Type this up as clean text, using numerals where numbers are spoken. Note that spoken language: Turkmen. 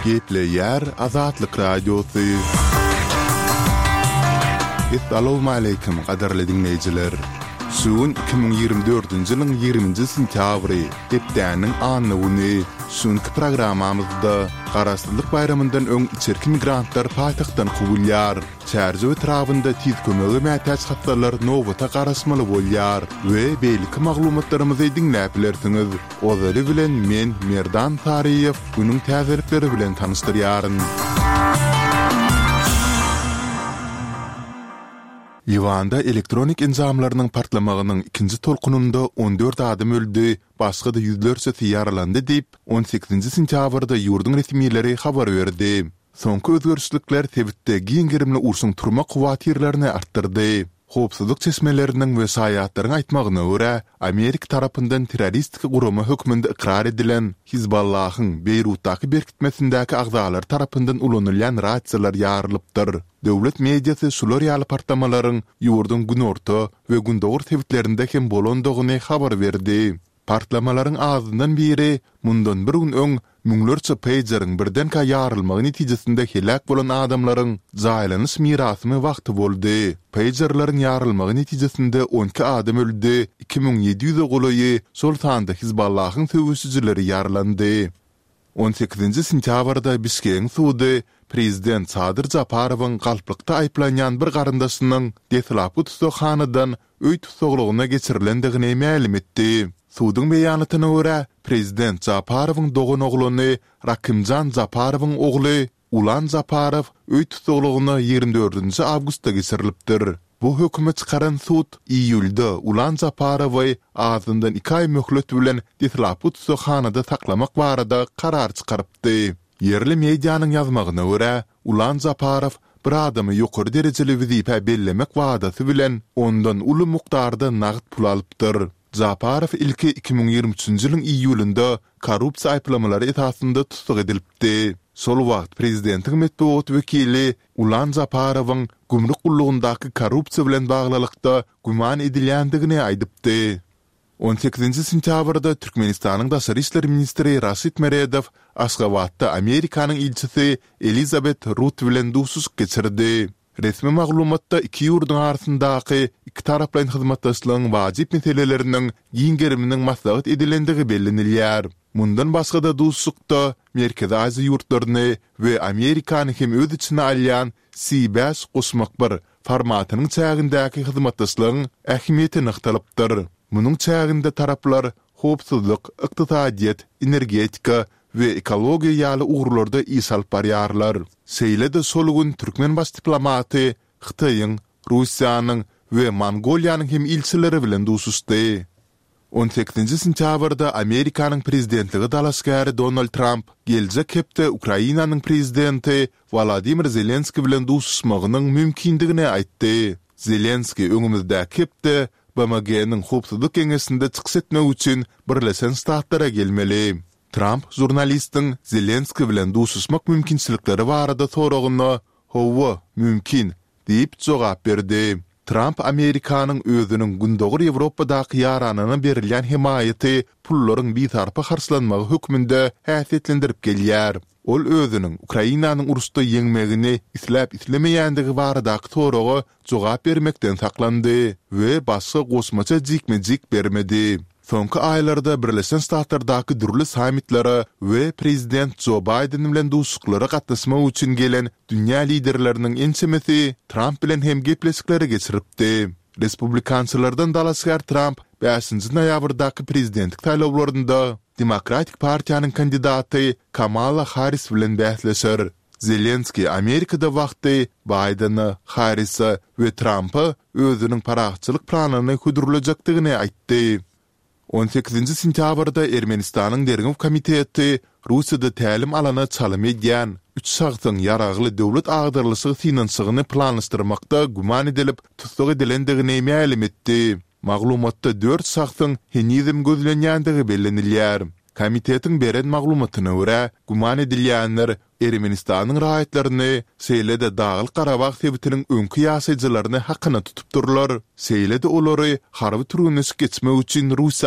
Gepleyer Azatlyk Radiosu. Assalamu alaykum qadarly dinleyijiler. Suun 2024-nji ýylyň 20-nji sentýabry hepdäniň anyny şunky programamyzda Garaşsyzlyk bayramyndan öň içerki migrantlar paýtagtdan kubulýar. Çärje etrafynda tiz kömegi mätäç hatlarlar nowata garaşmaly bolýar we beýleki maglumatlarymyzy dinläp bilersiňiz. Ozary bilen men Merdan Tariýew bunyň täzelikleri bilen tanışdyrýaryn. Livanda elektronik enzamlarynyň partlamagynyň ikinji tolkununda 14 adam öldü, başga da yüzlerce yaralandy diýip 18-nji sentýabrda ýurdun resmiýetleri habar berdi. Soňky özgörüşlikler tebitde giňgirimli ursun turma kuwatyrlaryny artdyrdy. Howpsuzlyk çeşmeleriniň we saýatlaryň aýtmagyna görä, Amerika tarapyndan terroristik gurama hökmünde ikrar edilen Hizballahyň Beýrutdaky berkitmesindäki agzalar tarapyndan ulanylýan raýatçylar ýarylypdyr. Döwlet mediasy şular ýaly partlamalaryň ýurdun günorta we gündogor tebitlerinde hem bolandygyny habar berdi. Partlamalaryň azyndan biri mundan bir gün öň müňlerçe pageryň birdenkä ýarylmagy netijesinde helak bolan adamlaryň jaýlanyş mirasymy wagty boldy. Pagerlaryň ýarylmagy netijesinde 12 adam öldü, 2700 goly şol sanda Hizballahyň söwüşçileri ýaralandy. 18-nji sentýabrda Bişkeň sudy Prezident Sadyr Japarowyň galplykda aýplanýan bir garyndaşynyň detlapy tutuşxanadan öý tutuşlygyna geçirilendigini ma'lum etdi. Sudyň beýanatyna görä, Prezident Japarowyň dogan ogluny Rakimjan Japarowyň ogly Ulan Japarow öý tutuşlygyna 24-nji awgustda geçirilipdir. Bu hökümet çıkaran sud iýulda Ulan Japarowy azyndan 2 aý möhlet bilen detlapy tutuşxanada saklamak barada karar çykarypdy. Yerli medianyň ýazmagyna görä, Ulan Japarow bir adamy ýokary derejeli wizipe bellemek wadasy bilen ondan uly mukdarda nagd pul alypdyr. Japarow ilki 2023-nji ýylyň iýulynda korrupsiýa aýplamalary esasynda tutuk edilipdi. Sol wagt prezidentiň medeniýet wekili Ulan Japarowyň gümrük gullugyndaky korrupsiýa bilen baglylykda güman edilýändigini aýdypdy. 18-nji sentýabrda Türkmenistanyň daşary işleri ministri Raşid Meredow Aşgabatda Amerikanyň ilçisi Elizabeth Ruth bilen duşuş geçirdi. Resmi maglumatda iki ýurdun arasyndaky iki taraplyň hyzmatdaşlygyň wajyp meseleleriniň giňgeriminiň maslahat edilendigi bellenilýär. Mundan başga da duşukda Merkezi Aziýa ýurtlaryny we Amerikany hem öz içine alýan C5 gosmak bir formatynyň çägindäki hyzmatdaşlygyň ähmiýetini ykdyrypdyr. Munyň çäginde taraplar howpsuzlyk, ykdysadyýat, energetika we ekologiýa ýaly ugrlarda iş alyp barýarlar. Seýlede solgun Türkmen baş diplomaty Hytaýyň, Russiýanyň we Mongoliýanyň hem ilçileri bilen duşuşdy. 18-nji sentýabrda Amerikanyň prezidentligi dalaşgary Donald Trump geljek hepde Ukrainanyň prezidenti Volodymyr Zelenski bilen duşuşmagynyň mümkindigini aýtdy. Zelenski öňümizde hepde BMG-niň howpsuzlyk keňeşinde çykyş etmek üçin Birleşen Ştatlara gelmeli. Trump jurnalistiň Zelenski bilen duşuşmak mümkinçilikleri barada soragyna "Howa, mümkin" diýip jogap berdi. Trump Amerikanyň özüniň gündogor Ýewropadaky ýaranyna berilýän himayaty pullaryň bitarpy harçlanmagy hökmünde häsiýetlendirip gelýär. Ol özüniň Ukrainanyň urusda ýeňmegini isläp islemeýändigi baradaky soragy jogap bermekden saklandy we başga gosmaça jikmejik bermedi. Soňky aýlarda Birleşen Ştatlardaky durly sammitlere we prezident Joe Biden bilen duşuklary gatnaşmak üçin gelen dünýä liderleriniň ensemesi Trump bilen hem gepleşikleri geçiripdi. Respublikançylardan dalaşgar Trump 5-nji noýabrdaky prezidentlik taýlawlarynda Demokratik Partiýanyň kandidaty Kamala Harris bilen bähleşer. Zelenski Amerikada wagty Biden'ı, Harris'ı we Trump'ı özüniň paraçylyk planyny hudurlajakdygyny aýtdy. 18-nji sentýabrda Ermenistanyň Derňew komiteti Russiýada tälim alana çalym edýän 3 şahsyň ýaragly döwlet agdarlyşy finansygyny planlaşdyrmakda güman edilip tutuk edilendigini ma'lum etdi. Maglumatda 4 şahsyň henizem gözlenýändigi bellenilýär. Komitetiň beren maglumatyna görä, güman edilýänler Ermenistanyň raýatlaryny Seýlede Dağlyk Garabag sebitiniň öňkü ýaşaýjylaryny hakyna tutup durlar. Seýlede olary harby türgünüş geçmek üçin Russiýa